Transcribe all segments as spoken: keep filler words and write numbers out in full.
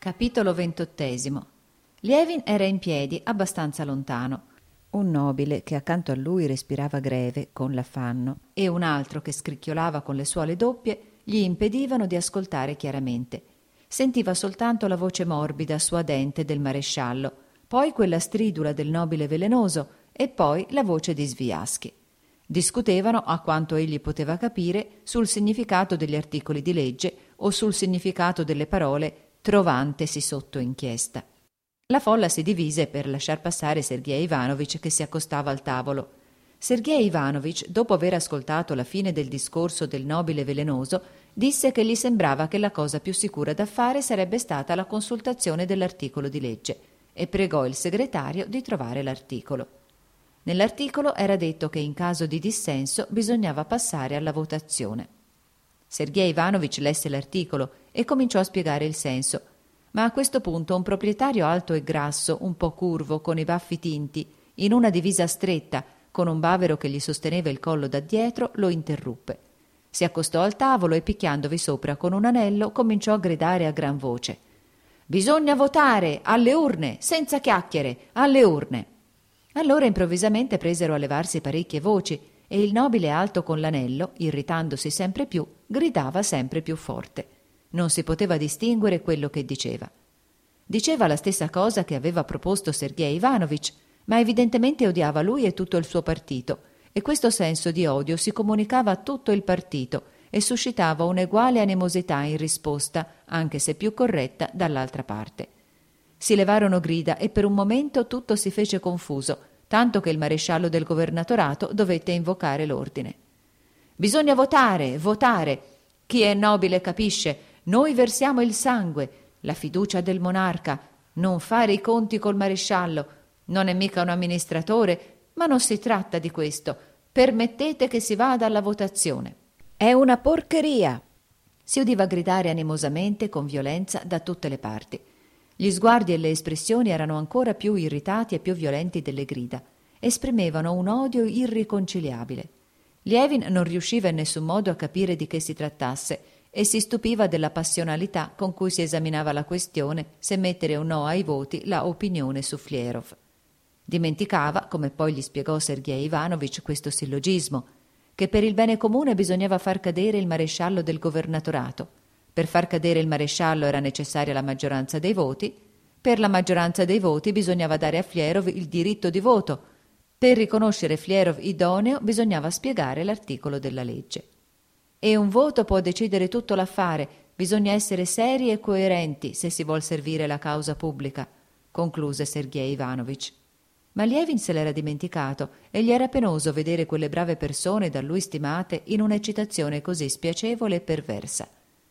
Capitolo ventottesimo. Lievin era in piedi, abbastanza lontano. Un nobile che accanto a lui respirava greve con l'affanno e un altro che scricchiolava con le suole doppie gli impedivano di ascoltare chiaramente. Sentiva soltanto la voce morbida, suadente del maresciallo, poi quella stridula del nobile velenoso e poi la voce di Sviaschi. Discutevano, a quanto egli poteva capire, sul significato degli articoli di legge o sul significato delle parole trovantesi sotto inchiesta. La folla si divise per lasciar passare Sergej Ivanovich che si accostava al tavolo. Sergej Ivanovich, dopo aver ascoltato la fine del discorso del nobile velenoso, disse che gli sembrava che la cosa più sicura da fare sarebbe stata la consultazione dell'articolo di legge e pregò il segretario di trovare l'articolo. Nell'articolo era detto che in caso di dissenso bisognava passare alla votazione. Sergej Ivanovich lesse l'articolo e cominciò a spiegare il senso, ma a questo punto un proprietario alto e grasso, un po' curvo, con i baffi tinti, in una divisa stretta, con un bavero che gli sosteneva il collo da dietro, lo interruppe. Si accostò al tavolo e picchiandovi sopra con un anello cominciò a gridare a gran voce: «Bisogna votare! Alle urne! Senza chiacchiere! Alle urne!» Allora improvvisamente presero a levarsi parecchie voci e il nobile alto con l'anello, irritandosi sempre più, gridava sempre più forte. Non si poteva distinguere quello che diceva. Diceva la stessa cosa che aveva proposto Sergej Ivanovich, ma evidentemente odiava lui e tutto il suo partito, e questo senso di odio si comunicava a tutto il partito e suscitava un'eguale animosità in risposta, anche se più corretta, dall'altra parte. Si levarono grida e per un momento tutto si fece confuso, tanto che il maresciallo del governatorato dovette invocare l'ordine. «Bisogna votare, votare! Chi è nobile capisce, noi versiamo il sangue, la fiducia del monarca, non fare i conti col maresciallo, non è mica un amministratore, ma non si tratta di questo, permettete che si vada alla votazione». «È una porcheria!» si udiva gridare animosamente con violenza da tutte le parti. Gli sguardi e le espressioni erano ancora più irritati e più violenti delle grida. Esprimevano un odio irriconciliabile. Lievin non riusciva in nessun modo a capire di che si trattasse e si stupiva della passionalità con cui si esaminava la questione se mettere o no ai voti la opinione su Flierov. Dimenticava, come poi gli spiegò Sergej Ivanovich questo sillogismo, che per il bene comune bisognava far cadere il maresciallo del governatorato. Per far cadere il maresciallo era necessaria la maggioranza dei voti, per la maggioranza dei voti bisognava dare a Flierov il diritto di voto, per riconoscere Flierov idoneo bisognava spiegare l'articolo della legge. E un voto può decidere tutto l'affare, bisogna essere seri e coerenti se si vuol servire la causa pubblica, concluse Sergej Ivanovich. Ma Lievin se l'era dimenticato e gli era penoso vedere quelle brave persone da lui stimate in un'eccitazione così spiacevole e perversa.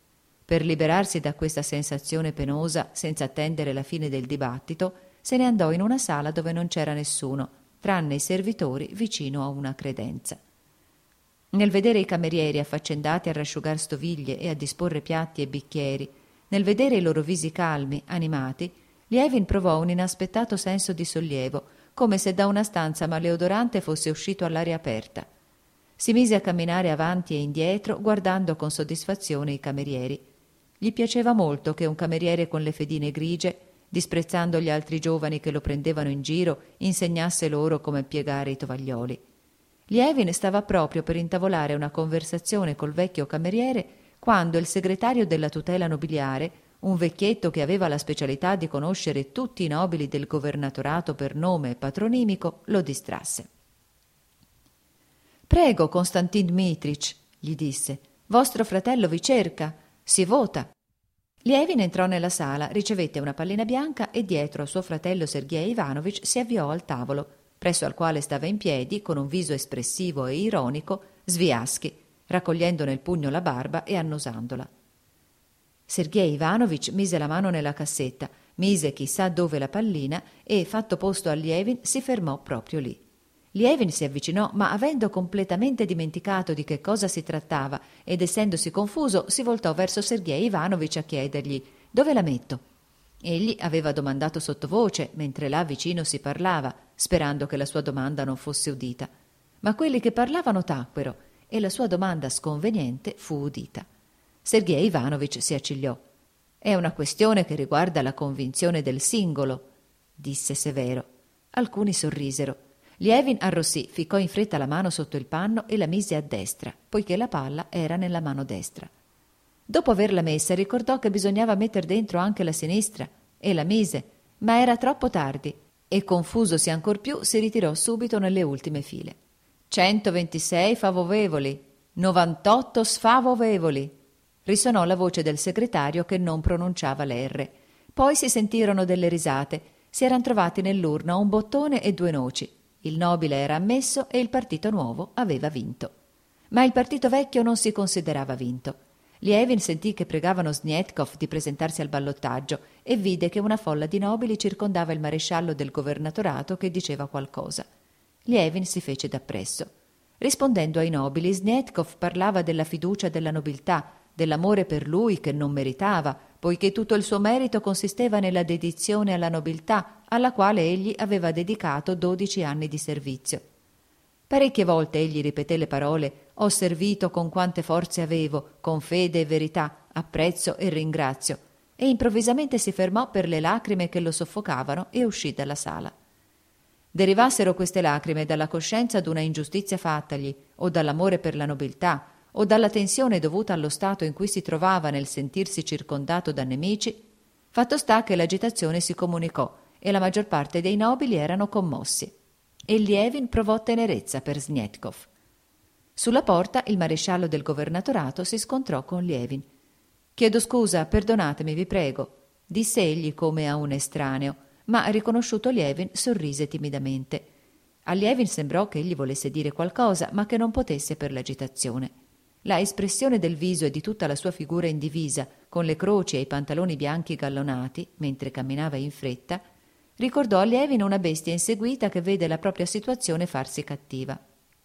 Per liberarsi da questa sensazione penosa, senza attendere la fine del dibattito, se ne andò in una sala dove non c'era nessuno, tranne i servitori vicino a una credenza. Nel vedere i camerieri affaccendati a rasciugar stoviglie e a disporre piatti e bicchieri, nel vedere i loro visi calmi, animati, Lievin provò un inaspettato senso di sollievo, come se da una stanza maleodorante fosse uscito all'aria aperta. Si mise a camminare avanti e indietro, guardando con soddisfazione i camerieri. Gli piaceva molto che un cameriere con le fedine grigie, disprezzando gli altri giovani che lo prendevano in giro, insegnasse loro come piegare i tovaglioli. Lievin stava proprio per intavolare una conversazione col vecchio cameriere quando il segretario della tutela nobiliare, un vecchietto che aveva la specialità di conoscere tutti i nobili del governatorato per nome e patronimico, lo distrasse. «Prego, Konstantin Dmitrich», gli disse, «vostro fratello vi cerca. Si vota». Lievin entrò nella sala, ricevette una pallina bianca e dietro a suo fratello Sergej Ivanovich si avviò al tavolo, presso al quale stava in piedi, con un viso espressivo e ironico, Sviaschi, raccogliendo nel pugno la barba e annusandola. Sergej Ivanovich mise la mano nella cassetta, mise chissà dove la pallina e, fatto posto a Lievin, si fermò proprio lì. Lievin si avvicinò, ma avendo completamente dimenticato di che cosa si trattava ed essendosi confuso, si voltò verso Sergej Ivanovich a chiedergli «Dove la metto?». Egli aveva domandato sottovoce, mentre là vicino si parlava, sperando che la sua domanda non fosse udita. Ma quelli che parlavano tacquero e la sua domanda sconveniente fu udita. Sergej Ivanovich si accigliò. È una questione che riguarda la convinzione del singolo, disse severo. Alcuni sorrisero. Lievin arrossì, ficcò in fretta la mano sotto il panno e la mise a destra, poiché la palla era nella mano destra. Dopo averla messa ricordò che bisognava metter dentro anche la sinistra e la mise, ma era troppo tardi e, confusosi ancor più, si ritirò subito nelle ultime file. centoventisei favorevoli, novantotto sfavorevoli, risonò la voce del segretario che non pronunciava l'erre. Poi si sentirono delle risate. Si eran trovati nell'urna un bottone e due noci. Il nobile era ammesso e il partito nuovo aveva vinto. Ma il partito vecchio non si considerava vinto. Lievin sentì che pregavano Sniezhkov di presentarsi al ballottaggio e vide che una folla di nobili circondava il maresciallo del governatorato che diceva qualcosa. Lievin si fece dappresso. Rispondendo ai nobili, Sniezhkov parlava della fiducia della nobiltà, dell'amore per lui che non meritava, poiché tutto il suo merito consisteva nella dedizione alla nobiltà, alla quale egli aveva dedicato dodici anni di servizio. Parecchie volte egli ripeté le parole «Ho servito con quante forze avevo, con fede e verità, apprezzo e ringrazio», e improvvisamente si fermò per le lacrime che lo soffocavano e uscì dalla sala. Derivassero queste lacrime dalla coscienza d'una ingiustizia fattagli, o dall'amore per la nobiltà, o dalla tensione dovuta allo stato in cui si trovava nel sentirsi circondato da nemici, fatto sta che l'agitazione si comunicò e la maggior parte dei nobili erano commossi. E Lievin provò tenerezza per Sniezhkov. Sulla porta il maresciallo del governatorato si scontrò con Lievin. «Chiedo scusa, perdonatemi, vi prego», disse egli come a un estraneo, ma riconosciuto Lievin sorrise timidamente. A Lievin sembrò che egli volesse dire qualcosa, ma che non potesse per l'agitazione. La espressione del viso e di tutta la sua figura in divisa, con le croci e i pantaloni bianchi gallonati, mentre camminava in fretta, ricordò a Lievin una bestia inseguita che vede la propria situazione farsi cattiva.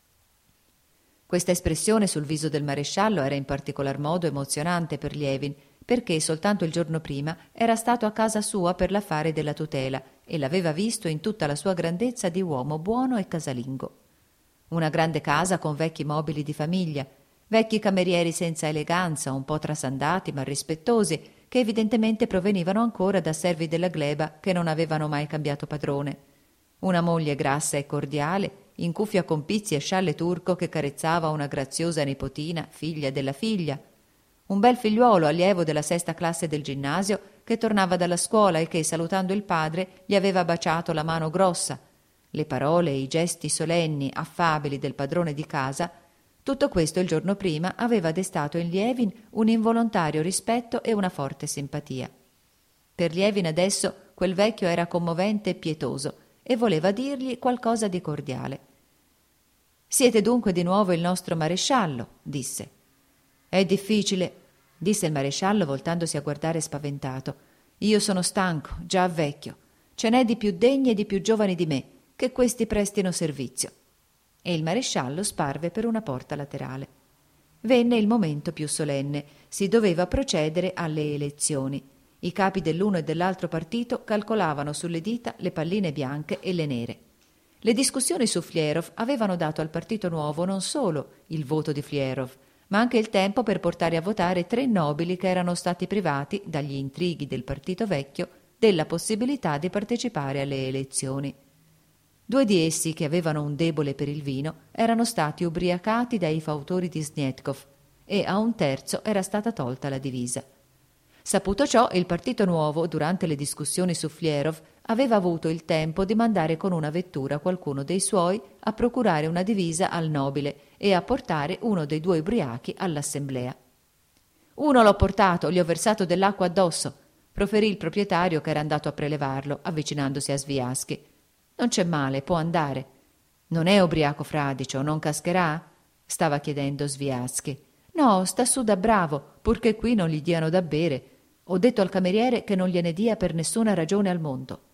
Questa espressione sul viso del maresciallo era in particolar modo emozionante per Lievin, perché soltanto il giorno prima era stato a casa sua per l'affare della tutela e l'aveva visto in tutta la sua grandezza di uomo buono e casalingo. Una grande casa con vecchi mobili di famiglia, vecchi camerieri senza eleganza, un po' trasandati ma rispettosi, che evidentemente provenivano ancora da servi della gleba che non avevano mai cambiato padrone. Una moglie grassa e cordiale, in cuffia con pizzi e scialle turco che carezzava una graziosa nipotina, figlia della figlia. Un bel figliuolo, allievo della sesta classe del ginnasio, che tornava dalla scuola e che, salutando il padre, gli aveva baciato la mano grossa. Le parole e i gesti solenni, affabili del padrone di casa. Tutto questo il giorno prima aveva destato in Lievin un involontario rispetto e una forte simpatia. Per Lievin adesso quel vecchio era commovente e pietoso e voleva dirgli qualcosa di cordiale. «Siete dunque di nuovo il nostro maresciallo», disse. «È difficile», disse il maresciallo voltandosi a guardare spaventato. «Io sono stanco, già vecchio. Ce n'è di più degni e di più giovani di me, che questi prestino servizio». E il maresciallo sparve per una porta laterale. Venne il momento più solenne. Si doveva procedere alle elezioni. I capi dell'uno e dell'altro partito calcolavano sulle dita le palline bianche e le nere. Le discussioni su Flierov avevano dato al partito nuovo non solo il voto di Flierov, ma anche il tempo per portare a votare tre nobili che erano stati privati, dagli intrighi del partito vecchio, della possibilità di partecipare alle elezioni. Due di essi, che avevano un debole per il vino, erano stati ubriacati dai fautori di Sniezhkov e a un terzo era stata tolta la divisa. Saputo ciò, il partito nuovo, durante le discussioni su Flierov, aveva avuto il tempo di mandare con una vettura qualcuno dei suoi a procurare una divisa al nobile e a portare uno dei due ubriachi all'assemblea. «Uno l'ho portato, gli ho versato dell'acqua addosso», proferì il proprietario che era andato a prelevarlo, avvicinandosi a Sviaschi. «Non c'è male, può andare». «Non è ubriaco fradicio, non cascherà?» stava chiedendo Sviaschi. «No, sta su da bravo, purché qui non gli diano da bere. Ho detto al cameriere che non gliene dia per nessuna ragione al mondo».